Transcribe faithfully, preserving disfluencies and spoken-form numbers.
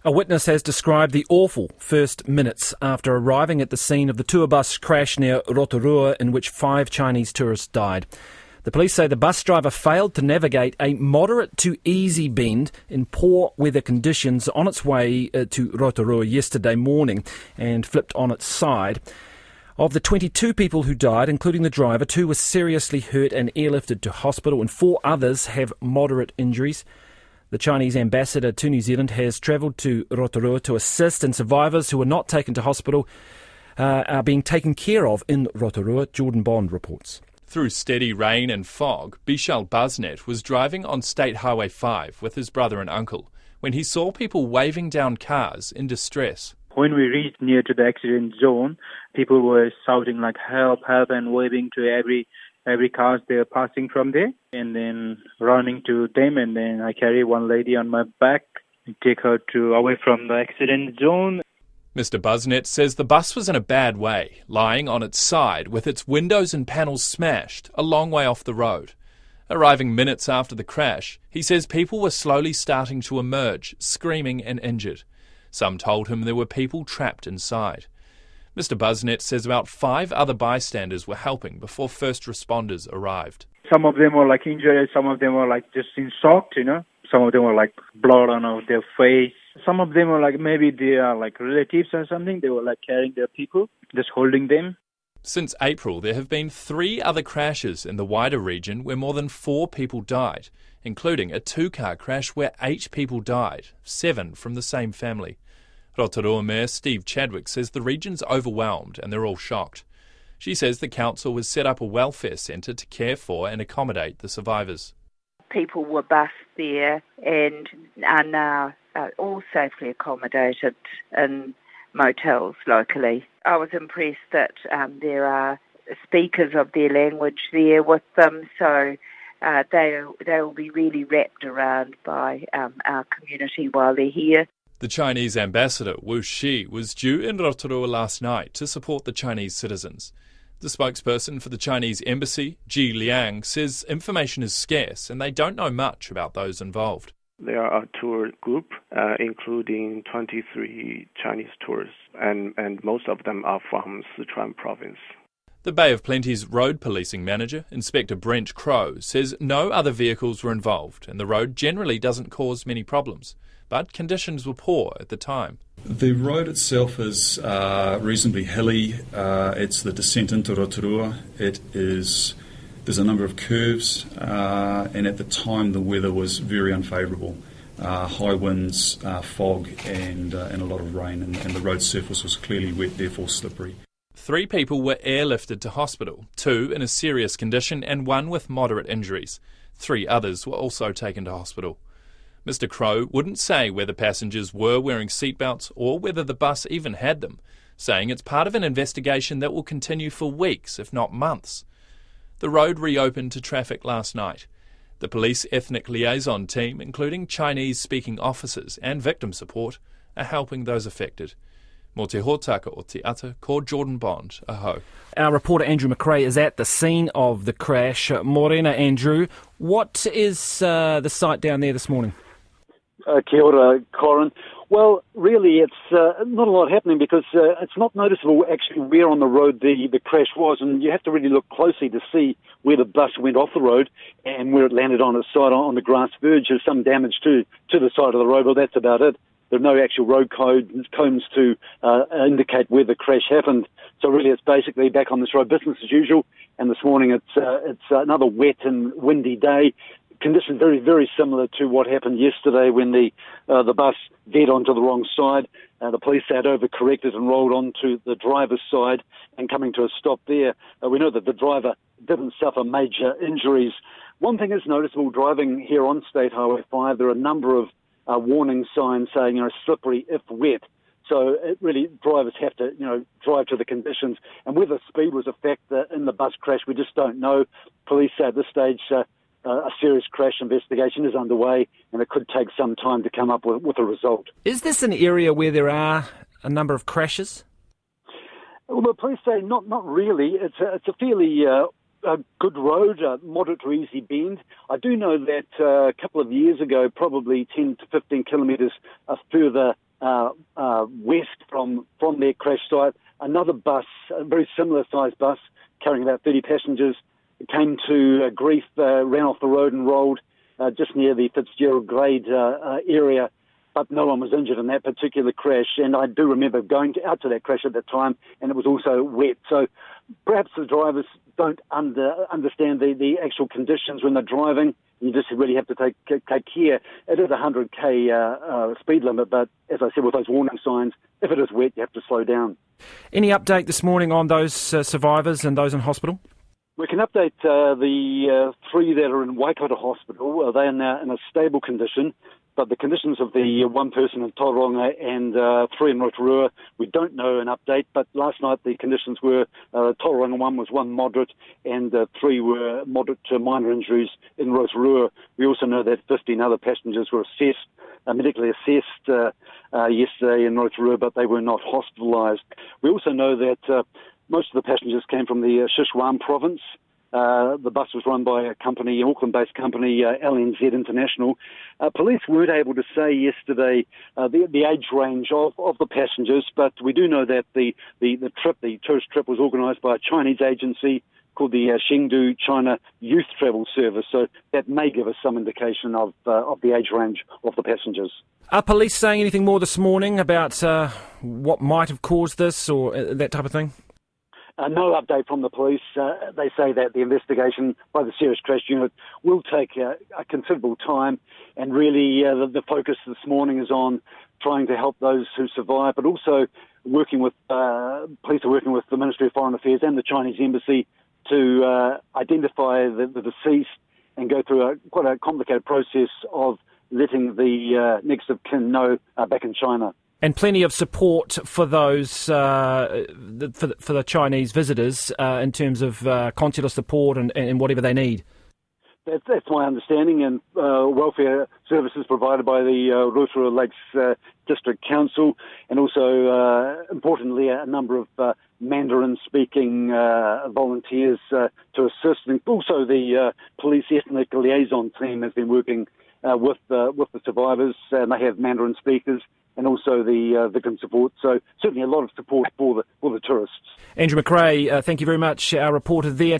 A witness has described the awful first minutes after arriving at the scene of the tour bus crash near Rotorua in which five Chinese tourists died. The police say the bus driver failed to navigate a moderate to easy bend in poor weather conditions on its way uh, to Rotorua yesterday morning and flipped on its side. Of the twenty-two people who died, including the driver, two were seriously hurt and airlifted to hospital, and four others have moderate injuries. The Chinese ambassador to New Zealand has travelled to Rotorua to assist, and survivors who were not taken to hospital uh, are being taken care of in Rotorua. Jordan Bond reports. Through steady rain and fog, Bishal Basnet was driving on State Highway five with his brother and uncle when he saw people waving down cars in distress. When we reached near to the accident zone, people were shouting like help, help and waving to every every car they were passing from there, and then running to them, and then I carry one lady on my back and take her to away from the accident zone. Mister Basnet says the bus was in a bad way, lying on its side with its windows and panels smashed a long way off the road. Arriving minutes after the crash, he says people were slowly starting to emerge, screaming and injured. Some told him there were people trapped inside. Mister Basnet says about five other bystanders were helping before first responders arrived. Some of them were like injured, some of them were like just in shock, you know. Some of them were like blood on their face. Some of them were like maybe they are like relatives or something. They were like carrying their people, just holding them. Since April, there have been three other crashes in the wider region where more than four people died, including a two-car crash where eight people died, seven from the same family. Rotorua Mayor Steve Chadwick says the region's overwhelmed and they're all shocked. She says the council has set up a welfare centre to care for and accommodate the survivors. People were bused there and are now uh, all safely accommodated in motels locally. I was impressed that um, there are speakers of their language there with them, so uh, they they will be really wrapped around by um, our community while they're here. The Chinese ambassador, Wu Shi, was due in Rotorua last night to support the Chinese citizens. The spokesperson for the Chinese embassy, Ji Liang, says information is scarce and they don't know much about those involved. There are a tour group, uh, including twenty-three Chinese tourists, and, and most of them are from Sichuan province. The Bay of Plenty's road policing manager, Inspector Brent Crow, says no other vehicles were involved and the road generally doesn't cause many problems. But conditions were poor at the time. The road itself is uh, reasonably hilly. Uh, it's the descent into Rotorua. It is, there's a number of curves, uh, and at the time the weather was very unfavourable. Uh, high winds, uh, fog, and uh, and a lot of rain, and, and the road surface was clearly wet, therefore slippery. Three people were airlifted to hospital, two in a serious condition and one with moderate injuries. Three others were also taken to hospital. Mister Crow wouldn't say whether passengers were wearing seatbelts or whether the bus even had them, saying it's part of an investigation that will continue for weeks, if not months. The road reopened to traffic last night. The police ethnic liaison team, including Chinese-speaking officers and victim support, are helping those affected. Mō te hōtaka o te ata, ko Jordan Bond, aho. Our reporter Andrew McRae is at the scene of the crash. Morena, Andrew, what is uh, the site down there this morning? Uh, kia ora, Corin. Well, really, it's uh, not a lot happening because uh, it's not noticeable actually where on the road the, the crash was, and you have to really look closely to see where the bus went off the road and where it landed on its side on the grass verge. There's some damage to, to the side of the road, but that's about it. There are no actual road codes, cones to uh, indicate where the crash happened. So really, it's basically back on this road, business as usual. And this morning, it's uh, it's another wet and windy day. Conditions very, very similar to what happened yesterday when the uh, the bus veered onto the wrong side. Uh, the police had overcorrected and rolled onto the driver's side and coming to a stop there. Uh, we know that the driver didn't suffer major injuries. One thing is noticeable driving here on State Highway five, there are a number of uh, warning signs saying, you know, slippery if wet. So it really, drivers have to, you know, drive to the conditions. And whether speed was a factor in the bus crash, we just don't know. Police say at this stage, uh, Uh, a serious crash investigation is underway, and it could take some time to come up with, with a result. Is this an area where there are a number of crashes? Well, the police say not not really. It's a, it's a fairly uh, a good road, a moderate to easy bend. I do know that uh, a couple of years ago, probably ten to fifteen kilometres uh, further uh, uh, west from, from their crash site. Another bus, a very similar-sized bus, carrying about thirty passengers, came to uh, grief, uh, ran off the road and rolled uh, just near the Fitzgerald Glade uh, uh, area, but no one was injured in that particular crash. And I do remember going to, out to that crash at that time, and it was also wet. So perhaps the drivers don't under, understand the, the actual conditions when they're driving. You just really have to take take care. It is a one hundred k uh, uh, speed limit, but as I said, with those warning signs, if it is wet, you have to slow down. Any update this morning on those uh, survivors and those in hospital? We can update uh, the uh, three that are in Waikato Hospital. Uh, they are now in a stable condition, but the conditions of the uh, one person in Tauranga and uh, three in Rotorua, we don't know an update, but last night the conditions were, uh, Tauranga one was one moderate and uh, three were moderate to minor injuries in Rotorua. We also know that fifteen other passengers were assessed, uh, medically assessed uh, uh, yesterday in Rotorua, but they were not hospitalised. We also know that uh, most of the passengers came from the uh, Sichuan province. Uh, the bus was run by a company, an Auckland-based company, uh, L N Z International. Uh, police weren't able to say yesterday uh, the, the age range of, of the passengers, but we do know that the, the, the trip, the tourist trip, was organised by a Chinese agency called the uh, Chengdu China Youth Travel Service, so that may give us some indication of, uh, of the age range of the passengers. Are police saying anything more this morning about uh, what might have caused this or uh, that type of thing? Uh, no update from the police. Uh, they say that the investigation by the Serious Crash Unit will take uh, a considerable time, and really uh, the, the focus this morning is on trying to help those who survive, but also working with, uh, police are working with the Ministry of Foreign Affairs and the Chinese Embassy to uh, identify the, the deceased and go through a, quite a complicated process of letting the uh, next of kin know uh, back in China. And plenty of support for those, uh, for, the, for the Chinese visitors uh, in terms of uh, consular support and, and whatever they need. That's, that's my understanding, and uh, welfare services provided by the uh, Rotorua Lakes uh, District Council, and also, uh, importantly, a number of uh, Mandarin-speaking uh, volunteers uh, to assist. And also the uh, police ethnic liaison team has been working uh, with uh, with the survivors, and they have Mandarin speakers, and also the uh, victim support. So certainly a lot of support for the for the tourists. Andrew McRae, uh, thank you very much, our reporter there.